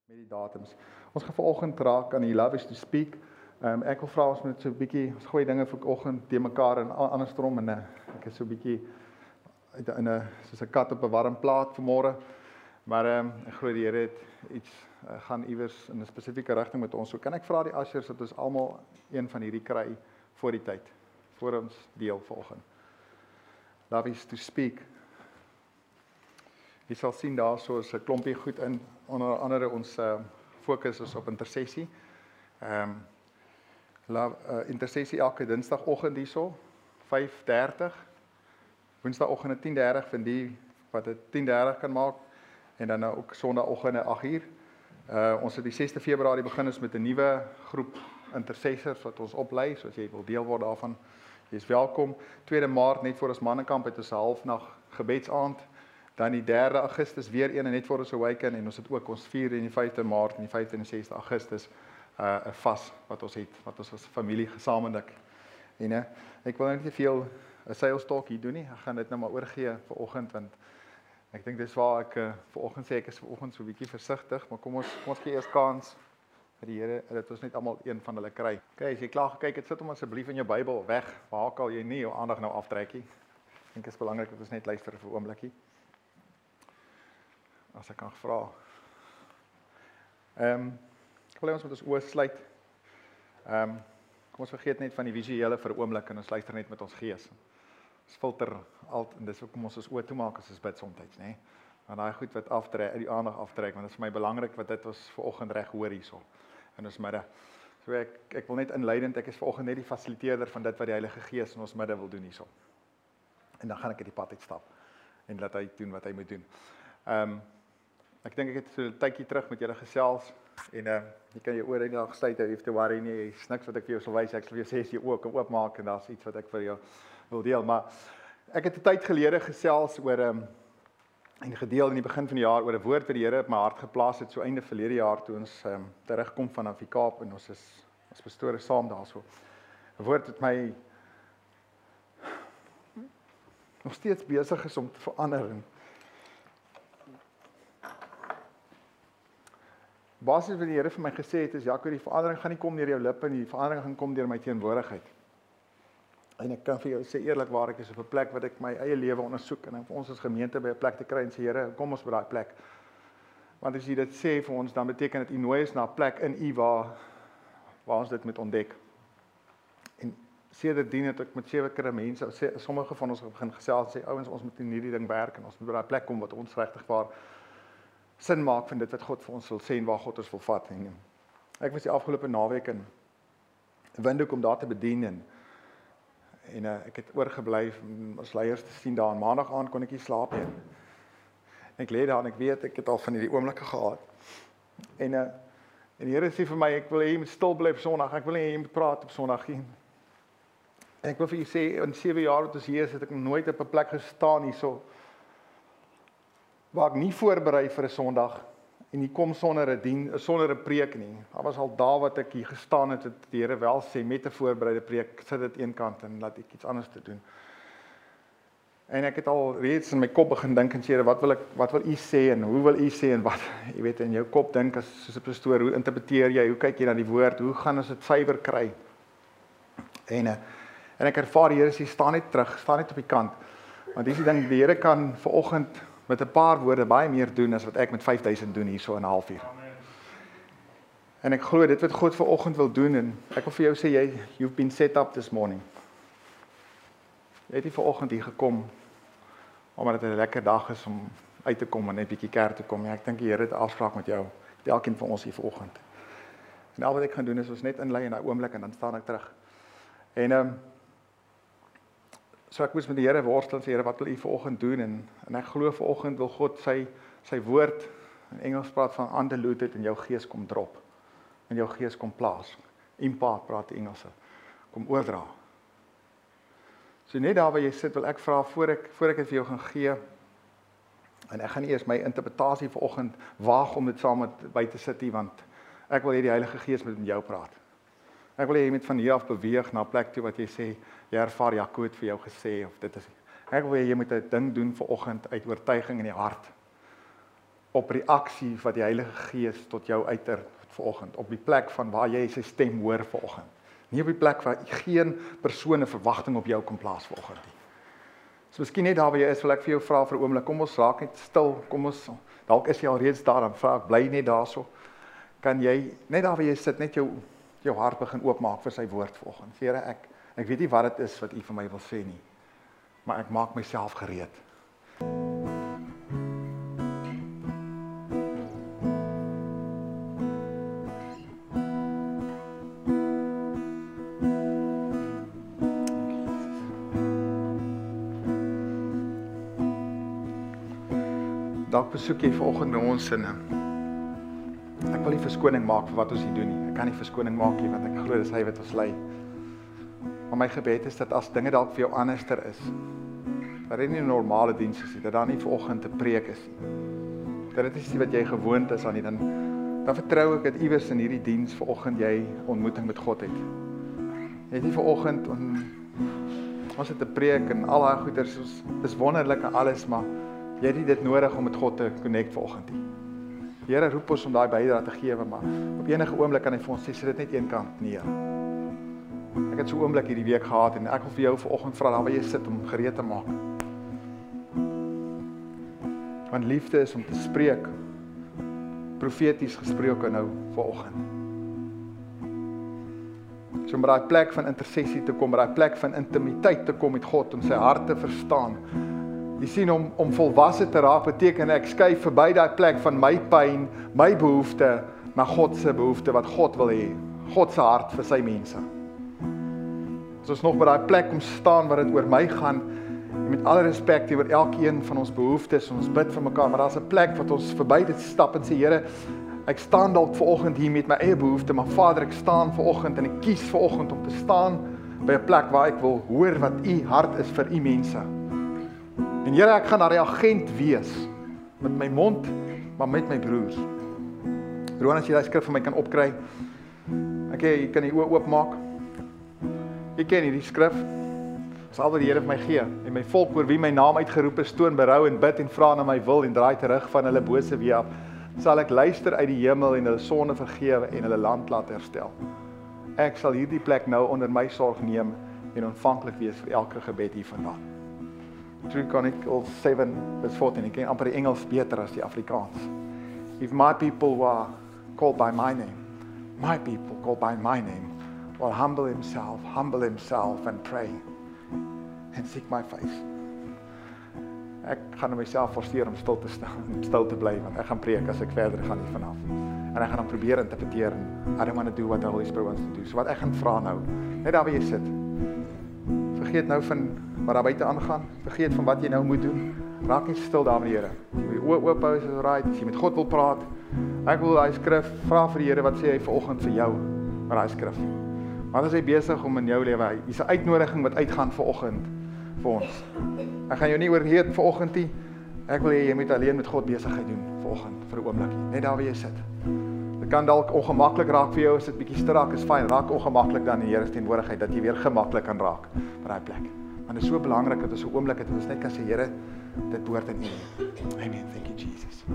met die datums. Ons gaan vanoggend raak aan die Love is to Speak. Ek wil vra ons moet so 'n bietjie, ons gooi dinge vanoggend te mekaar en andersom en ek is so 'n bietjie in 'n soos 'n kat op 'n warm plaat vanmôre. Maar ek glo die Here het iets gaan iewers in 'n spesifieke rigting met ons. So kan ek vra die ushers dat ons almal een van hierdie kry voor die tyd, voor ons deel vanoggend. Love is to Speak. Jy sal sien daar so 'n klompie goed in, onder andere ons fokus is op intersessie. Intersessie elke dinsdagoggend hierso, 5:30. Woensdagoggend 10:30 vir die wat dit 10:30 kan maak en dan ook sondagoggend 8:00. Ons het die 6de Februarie begin ons met 'n nuwe groep intercessors wat ons oplei, so as jy wil deel word daarvan, jy is welkom. 2de Maart net voor ons mannekamp het ons 'n halfnag gebedsaand. Dan die 3de Augustus weer een net voor ons awaken en ons het ook ons 4de en die 5de Maart en die 5de en die 6de Augustus 'n vas wat ons het, wat ons as familie gesamentlik. En ek wil net nie te veel 'n sales talk hier doen nie. Ek gaan dit nou maar oorgee vir oggend want ek dink dis waar ek vir oggend sê ek is vir oggend so 'n bietjie versigtig, maar kom ons gee eers kans vir die Here dat ons net almal een van hulle kry. Okay, as jy klaar gekyk het, sit hom asseblief in jou Bybel weg. Waar kan jy nie jou aandag nou aftrek nie. Ek dink dit is belangrik dat ons net luister vir 'n oombliekie. As ek kan vra. Ek wil hê ons moet ons oë sluit. Kom ons vergeet net van die visuele vir 'n oomblik en ons luister net met ons gees. Ons filter al en dis hoekom ons ons oë toemaak as ons bid soms, nê? Want daai goed wat aftrek, uit die aandag aftrek, want dit is vir my belangrik wat dit ons vanoggend reg hoor hierso in ons midde. So ek wil net inleidend, ek is vanoggend net die fasiliteerder van dit wat die Heilige Gees in ons midde wil doen hierso. En dan gaan ek uit die pad uitstap en laat hy doen wat hy moet doen. Ek dink ek het so 'n tydjie terug met julle gesels en jy kan jou ore eendag gesluit hou, jy hoef te worry nie, jy's niks wat ek vir jou sal wys, ek sal vir jou sê as jy ook kan oopmaak en daar's iets wat ek vir jou wil deel, maar ek het 'n tyd gelede gesels oor en gedeel in die begin van die jaar oor 'n woord wat die Here op my hart geplaas het so einde verlede jaar toe ons terugkom vanaf die Kaap en ons is as pastore saam daarso. 'n Woord wat my nog steeds besig is om te verander en basies wat die Here vir my gesê het is, Jaco, die verandering gaan nie kom deur jou lippe nie, die verandering gaan kom deur my teenwoordigheid. En ek kan vir jou sê eerlikwaar, ek is op 'n plek wat ek my eie lewe ondersoek en vir ons as gemeente by 'n plek te kry en sê, Here, kom ons by daai plek. Want as jy dit sê vir ons, dan beteken dit U nooi ons na 'n plek in U waar ons dit moet ontdek. En sedertdien het ek met 7 keer mense, sommige van ons begin gesels en sê, ouens, ons moet in hierdie ding werk en ons moet by daai plek kom wat ons regtig waar sin maak van dit wat God vir ons wil sê en waar God ons wil vat. En ek was die afgelope naweek in Windhoek om daar te bedien en ek het oorgebly om ons leiers te sien daar. Maandag aand kon ek nie slaap nie. Ek lê daar en ek weet ek het al van hierdie oomblikke gehad. En die Here sê vir my, ek wil hê jy moet stil bly op Sondag. Ek wil hê jy moet praat op Sondag. En ek wil vir julle sê in 7 jaar wat ons hier is, het ek nooit op 'n plek gestaan hierso waar ek nie voorberei vir 'n Sondag en nie kom sonder 'n preek nie. Daar was al dae wat ek hier gestaan het, het die Here wel sê met 'n voorbereide preek, sit dit eenkant en laat ek iets anders te doen. En ek het al reeds in my kop begin dink en sê, Here, wat wil U sê en hoe wil U sê en wat, jy weet, in jou kop dink as soos 'n pastoor, hoe interpreteer jy, hoe kyk jy na die woord, hoe gaan ons dit suiwer kry? En ek ervaar die Here sê, staan net terug, staan net op die kant. Want dis die ding, die Here kan vanoggend met 'n paar woorde baie meer doen as wat ek met 5000 doen hier so in 'n halfuur. En ek glo dit wat God vanoggend wil doen en ek wil vir jou sê you've been set up this morning. Jy het nie vanoggend hier gekom omdat dit 'n lekker dag is om uit te kom en net 'n bietjie kerk toe kom. Ja, ek dink die Here het 'n afspraak met jou, met elkeen van ons hier vanoggend. En al wat ek gaan doen is ons net inlei in daai oomblik en dan staan ek terug. En so ek moes met die Here worstel en sê, Here, wat wil U vanoggend doen? En ek glo vanoggend wil God sy woord, in Engels praat van undiluted, in jou gees kom drop. In jou gees kom plaas. Impart praat die Engelse. Kom oordra. So net daar waar jy sit, wil ek vra, voor ek dit vir jou gaan gee, en ek gaan nie eers my interpretasie vanoggend waag om dit saam met by te sit nie, want ek wil hê die Heilige Gees moet met jou praat. Ek wil hê jy moet van hier af beweeg na 'n plek toe wat jy sê, jy ervaar Jaco het vir jou gesê of dit is. Ek wil hê jy moet 'n ding doen vanoggend uit oortuiging in die hart. op reaksie wat die Heilige Gees tot jou uiter vanoggend, op die plek van waar jy sy stem hoor vanoggend. Nie op die plek waar geen persoon 'n verwagting op jou kan plaas vanoggend nie. So miskien net daar waar jy is, wil ek vir jou vra vir 'n oomblik, kom ons raak net stil, kom ons, dalk is jy al reeds daar, dan vra ek, bly net daarso. Kan jy, net daar waar jy sit, net jou hart begin oopmaak vir sy woord vanoggend. Here, ek weet nie wat dit is wat u vir my wil sê nie, maar ek maak myself gereed. Dalk besoek jy vanoggend by ons en ek wil nie verskoning maak vir wat ons hier doen nie. Ek kan nie verskoning maak nie, want ek glo dis hy wat ons lei. Maar my gebed is dat as dinge dalk vir jou anderster is, dat dit nie 'n normale diens is nie, dat daar nie vanoggend 'n preek is nie. Dat dit is nie wat jy gewoond is aan nie, dan vertrou ek dat iewers in hierdie diens vanoggend jy ontmoeting met God het. Jy het nie vanoggend ons het 'n preek en al daai goeders, dis wonderlik en alles, maar jy het nie dit nodig om met God te connect vanoggend nie. Die Here roep ons om daai bydrae te gee, maar op enige oomblik kan hy vir ons sê, sit dit net een kant neer. Ek het so 'n oomblik hierdie week gehad en ek wil vir jou vanoggend vra daar waar jy sit om gereed te maak. Want liefde is om te spreek, profeties gesproke nou vanoggend. So om by daai plek van intersessie te kom, by daai plek van intimiteit te kom met God, om sy hart te verstaan. Jy sien, om volwasse te raak beteken ek skuif verby daai plek van my pyn, my behoefte, na God se behoefte wat God wil hê, God se hart vir sy mense. As ons nog by daai plek kom staan waar dit oor my gaan, en met alle respek oor elkeen van ons behoeftes, ons bid vir mekaar, maar daar's 'n plek wat ons verby dit stap en sê, Here, ek staan dalk vanoggend hier met my eie behoefte, maar Vader, ek staan vanoggend en ek kies vanoggend om te staan by 'n plek waar ek wil hoor wat u hart is vir u mense. En Here, ek gaan 'n reagent wees, met my mond, maar met my broers. Roan, as jy daai skrif vir my kan opkry, jy kan die oë oopmaak. Jy ken hierdie skrif, sal wat die Here vir my gee, en my volk oor wie my naam uitgeroep is, toon berou en bid en vra na my wil, en draai terug van hulle bose weë af, sal ek luister uit die hemel en hulle sonde vergewe en hulle land laat herstel. Ek sal hierdie plek nou onder my sorg neem en ontvanklik wees vir elke gebed hiervandaan. 2 Chronicles 7 vers 14, ek ken amper die Engels beter as die Afrikaans. If my people were called by my name, my people called by my name, will humble himself and pray and seek my face. Ek gaan myself forceer om stil te staan, stil te bly, want ek gaan preek as ek verder gaan hier vanaf. En ek gaan dan probeer interpreteer, en I don't want to do what the Holy Spirit wants to do. So wat ek gaan vra nou, net daar waar jy sit, vergeet nou van wat daar buite aangaan, vergeet van wat jy nou moet doen, raak net stil daar met die Here. Jy oop hou is right, as jy met God wil praat, ek wil daai skrif, vra vir die Here, wat sê hy vanoggend vir jou, met daai skrif. Wat is hy besig om in jou lewe, hier's 'n uitnodiging wat uitgaan vanoggend, vir ons. Ek gaan jou nie oorheer vanoggend nie, ek wil hê jy moet alleen met God besigheid doen, vanoggend, vir 'n oomblik, net daar waar jy sit. Dit kan dalk ongemaklik raak vir jou, as dit bietjie strak is, fyn, raak ongemaklik dan in die Here se teenwoordigheid, dat jy weer gemaklik kan raak, by daai plek. Want dit is so belangrik, dat ons so 'n oomblik het, dat ons net kan sê, Here, dit behoort aan U. Amen, thank you Jesus.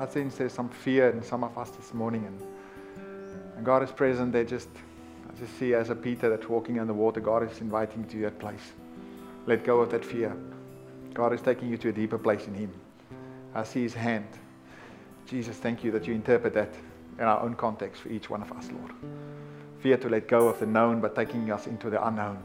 sense there's some fear in some of us this morning, and God is present. I just see as a Peter that's walking on the water, God is inviting you to that place. Let go of that fear. God is taking you to a deeper place in Him. I see His hand. Jesus, thank you that you interpret that in our own context for each one of us, Lord. Fear to let go of the known, but taking us into the unknown.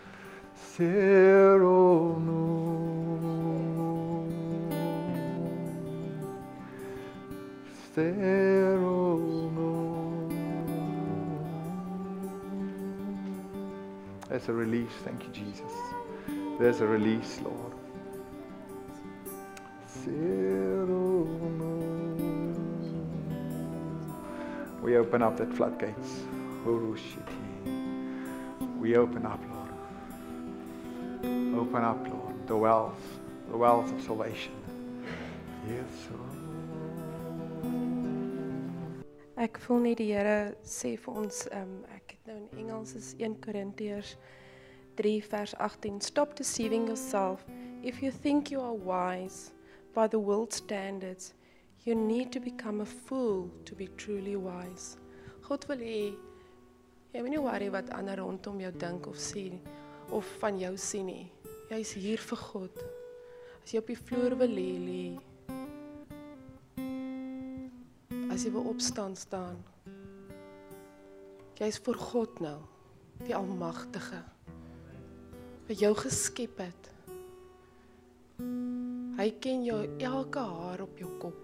There's a release, thank you, Jesus. There's a release, Lord. We open up that floodgates. We open up, Lord. Open up, Lord, the wells of salvation. Yes, Lord. Ek voel net die Here sê vir ons, ek het nou in Engels is 1 Korintiërs 3 vers 18. Stop deceiving yourself. If you think you are wise by the world's standards, you need to become a fool to be truly wise. God wil hê, jy moet nie worry wat ander rondom jou dink of sê, of van jou sien nie. Jy is hier vir God. As jy op die vloer wil lê, as jy wil opstaan, staan. Jy is voor God nou, die Almagtige, wat jou geskep het. Hy ken jou elke haar op jou kop.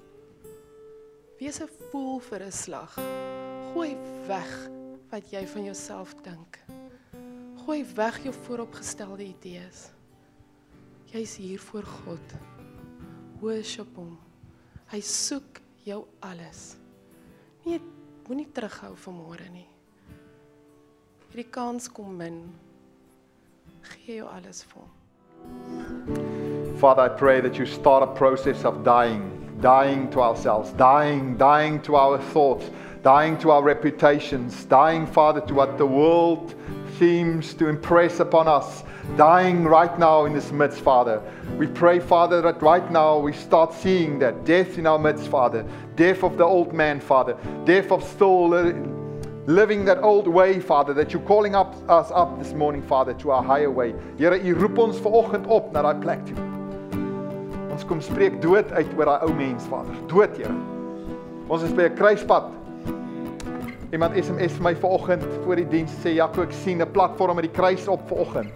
Wees 'n fool vir 'n slag. Gooi weg wat jy van jouself dink. Gooi weg jou vooropgestelde idees. Jy is hier voor God. Worship hom. Hy soek jou alles. Nee, moenie terughou vanmôre nie. Hierdie kans kom min. Gee jou alles vir hom. Father, I pray that you start a process of dying to ourselves, dying to our thoughts, dying to our reputations, dying, Father, to what the world seems to impress upon us, dying right now in this midst, Father. We pray, Father, that right now we start seeing that death in our midst, Father, death of the old man, Father, death of still living that old way, Father, that you're calling us up this morning, Father, to our higher way. Here, U roep ons vanoggend op na daai plek toe. Ons kom spreek dood uit oor daai ou mens, Vader. Dood, Here. Ons is by 'n kruispunt. Iemand SMS vir my vanoggend voor die diens sê, Jaco, ek sien 'n platform met die kruis op vanoggend.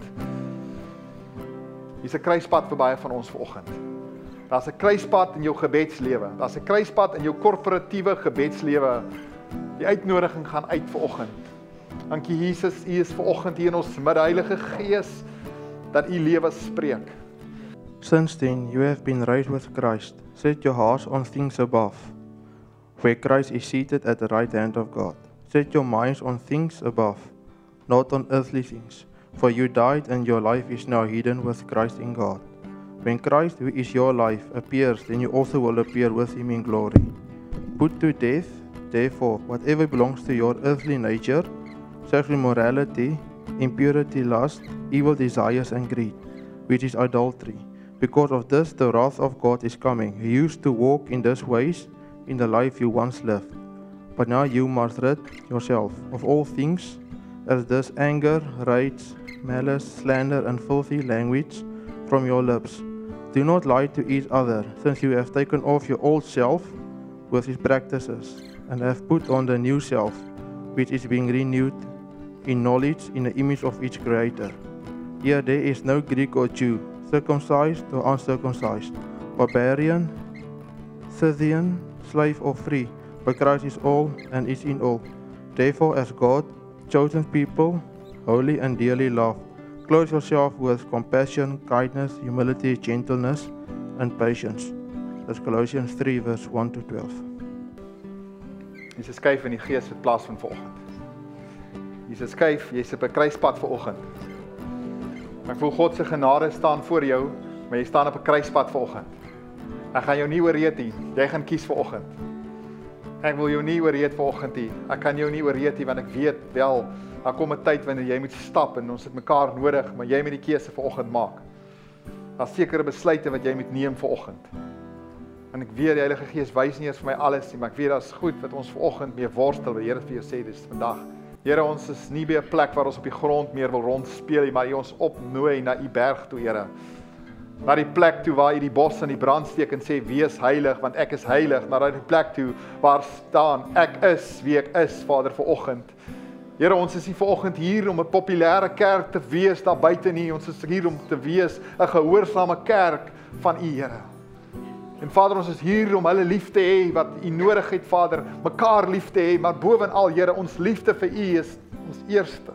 Hier's 'n kruispunt vir baie van ons vanoggend. Daar's 'n kruispunt in jou gebedslewe. Daar's 'n kruispunt in jou korporatiewe gebedslewe. Die uitnodiging gaan uit vanoggend. Dankie Jesus, U is vanoggend hier in ons midde, Heilige Gees, dat U lewe spreek. Since then you have been raised with Christ. Set your hearts on things above, where Christ is seated at the right hand of God. Set your minds on things above, not on earthly things. For you died, and your life is now hidden with Christ in God. When Christ, who is your life, appears, then you also will appear with Him in glory. Put to death, therefore, whatever belongs to your earthly nature, sexual immorality, impurity, lust, evil desires, and greed, which is idolatry. Because of this, the wrath of God is coming. You used to walk in these ways in the life you once lived. But now you must rid yourself of all things, as this anger, rage, malice, slander, and filthy language from your lips. Do not lie to each other, since you have taken off your old self with its practices, and have put on the new self, which is being renewed in knowledge in the image of its Creator. Here there is no Greek or Jew, circumcised or uncircumcised, barbarian, Scythian, slave or free, but Christ is all and is in all. Therefore, as God, chosen people, holy and dearly loved, clothe yourself with compassion, kindness, humility, gentleness, and patience. That's Colossians 3 verse 1 to 12. Jesus skuif in die gees het plaas van vanoggend. Jesus skuif, jy's op 'n kruispunt vanoggend. Ek voel God se genade staan voor jou, maar jy staan op 'n kruispunt vanoggend. Ek gaan jou nie oorreed nie. Jy gaan kies vanoggend. Ek wil jou nie oorreed vanoggend nie. Ek kan jou nie oorreed nie, want ek weet wel, daar kom 'n tyd wanneer jy moet stap en ons het mekaar nodig, maar jy moet die keuse vanoggend maak. Daar's sekere besluite wat jy moet neem vanoggend. En ek weet die Heilige Gees wys nie eers vir my alles nie, maar ek weet dat is goed wat ons vanoggend mee worstel, wat die Here vir jou sê, dis vandag. Here, ons is nie by 'n plek waar ons op die grond meer wil rondspeel nie, maar U ons opnooi na U berg toe, Here. Na die plek toe waar U die bos in die brand steek en sê, wees heilig, want ek is heilig. Na die plek toe waar staan, ek is wie ek is, Vader, vanoggend. Here, ons is nie vanoggend hier om 'n populêre kerk te wees daar buite nie, ons is hier om te wees 'n gehoorsame kerk van U, Here. En Vader, ons is hier om hulle lief te hê wat U nodig het, Vader, mekaar lief te hê, maar bovenal, Here, ons liefde vir U is ons eerste.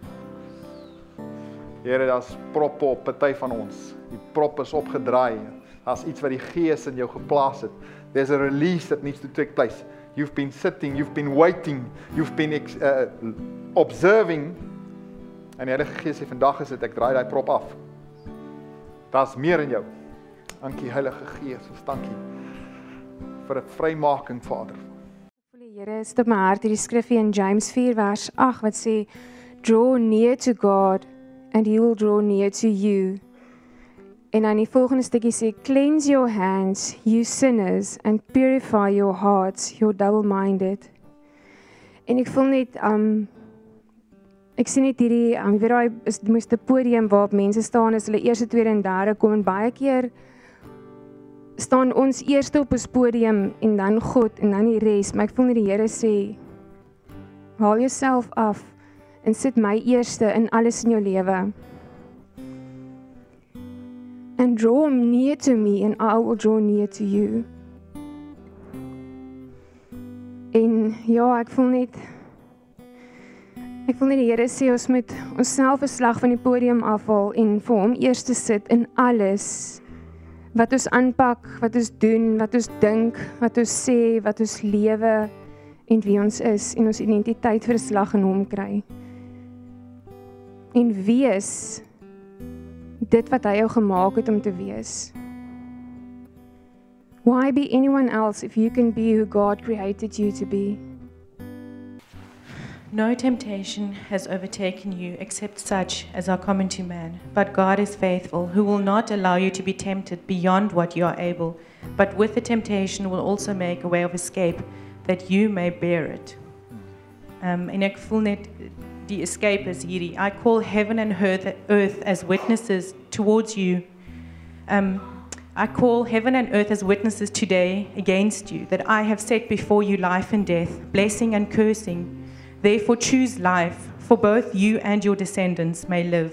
Here, daar's proppe op party van ons. Die prop is opgedraai. Daar's iets wat die Gees in jou geplaas het. There's a release that needs to take place. You've been sitting, you've been waiting, you've been observing. En die Heilige Gees sê, vandag is dit, ek draai daai prop af. Daar's meer in jou. Dankie Heilige Gees, ons dankie vir 'n vrymaking, Vader. Die Here is op my hart hierdie skrifgie in James 4 vers 8 wat sê, draw near to God and He will draw near to you. En dan die volgende stukkie sê, cleanse your hands, you sinners, and purify your hearts, you double-minded. En ek voel net, ek sien net hierdie, weet daai moes 'n podium waar mense staan as hulle eerste, tweede en derde kom, en baie keer staan ons eerste op ons podium en dan God en dan die res, maar ek voel net die Here sê, haal jouself af en sit my eerste in alles in jou lewe. And draw near to me and I will draw near to you. En ja, ek voel net die Here sê ons moet onsself 'n slag van die podium afhaal en vir hom eers te sit in alles wat ons aanpak, wat ons doen, wat ons dink, wat ons sê, wat ons lewe en wie ons is en ons identiteit vir 'n slag in hom kry. En wees dit wat hy jou gemaak het om te wees. Why be anyone else if you can be who God created you to be? No temptation has overtaken you except such as are common to man. But God is faithful, who will not allow you to be tempted beyond what you are able, but with the temptation will also make a way of escape, that you may bear it. En ek voel net die escape is hierdie. I call heaven and earth as witnesses towards you. I call heaven and earth as witnesses today against you, that I have set before you life and death, blessing and cursing. Therefore choose life, for both you and your descendants may live.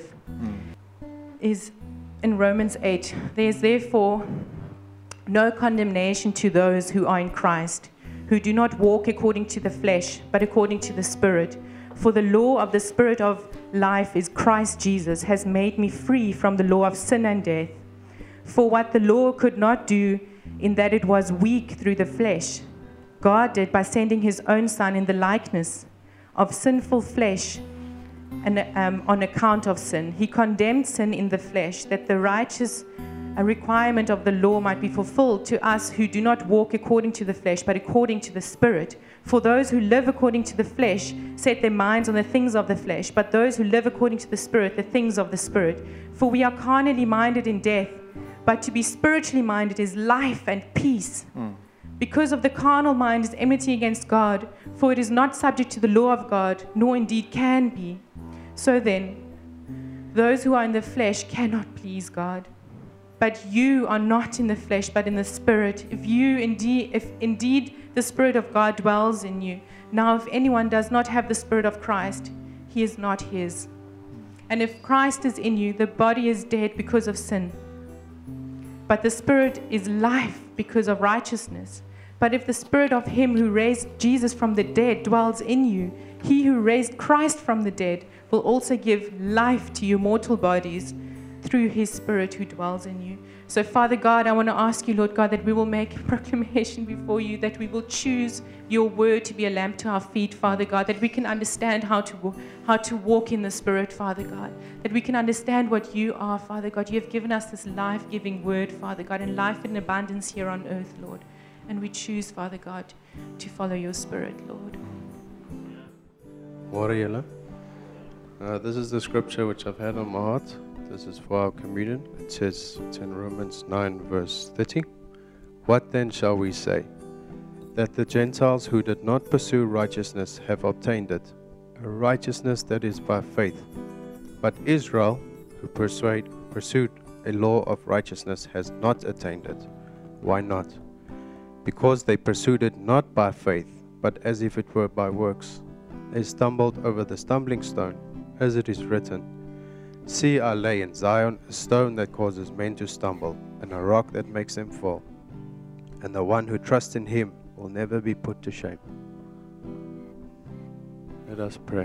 Is in Romans 8, there is therefore no condemnation to those who are in Christ, who do not walk according to the flesh, but according to the Spirit. For the law of the Spirit of life is Christ Jesus, has made me free from the law of sin and death. For what the law could not do, in that it was weak through the flesh, God did by sending His own Son in the likeness of sinful flesh, and on account of sin. He condemned sin in the flesh, that the righteous requirement of the law might be fulfilled to us who do not walk according to the flesh, but according to the Spirit. For those who live according to the flesh set their minds on the things of the flesh, but those who live according to the Spirit, the things of the Spirit. For we are carnally minded in death, but to be spiritually minded is life and peace. Because of the carnal mind is enmity against God, for it is not subject to the law of God, nor indeed can be. So then, those who are in the flesh cannot please God. But you are not in the flesh, but in the Spirit. If indeed the Spirit of God dwells in you. Now if anyone does not have the Spirit of Christ, he is not his. And if Christ is in you, the body is dead because of sin, but the Spirit is life because of righteousness. But if the Spirit of Him who raised Jesus from the dead dwells in you, He who raised Christ from the dead will also give life to your mortal bodies through His Spirit who dwells in you. So Father God, I want to ask you, Lord God, that we will make a proclamation before you, that we will choose your word to be a lamp to our feet, Father God, that we can understand how to walk in the Spirit, Father God, that we can understand what you are, Father God. You have given us this life-giving word, Father God, and life in abundance here on earth, Lord. And we choose, Father God, to follow your Spirit, Lord. Warrior, this is the scripture which I've had on my heart. This is for our communion. It says, it's in Romans 9 verse 30. What then shall we say? That the Gentiles who did not pursue righteousness have obtained it, a righteousness that is by faith. But Israel, who pursued a law of righteousness, has not attained it. Why not? Because they pursued it not by faith, but as if it were by works. They stumbled over the stumbling stone, as it is written, See, I lay in Zion a stone that causes men to stumble, and a rock that makes them fall. And the one who trusts in him will never be put to shame. Let us pray.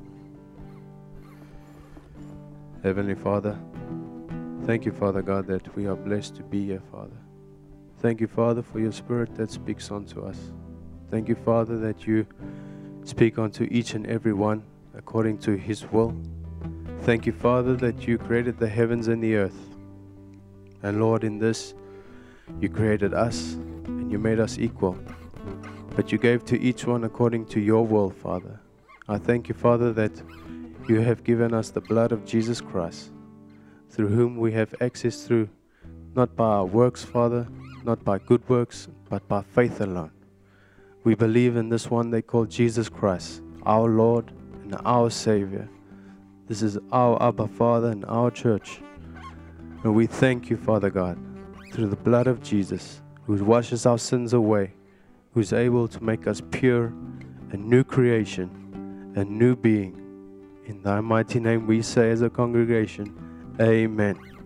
Heavenly Father, thank you, Father God, that we are blessed to be here, Father. Thank you, Father, for your Spirit that speaks unto us. Thank you, Father, that you speak unto each and every one according to his will. Thank you, Father, that you created the heavens and the earth. And Lord, in this, you created us and you made us equal. But you gave to each one according to your will, Father. I thank you, Father, that you have given us the blood of Jesus Christ, through whom we have access through, not by our works, Father, not by good works, but by faith alone. We believe in this one they call Jesus Christ, our Lord and our Savior. This is our Abba Father and our church. And we thank you, Father God, through the blood of Jesus, who washes our sins away, who is able to make us pure, a new creation, a new being. In thy mighty name we say as a congregation, Amen.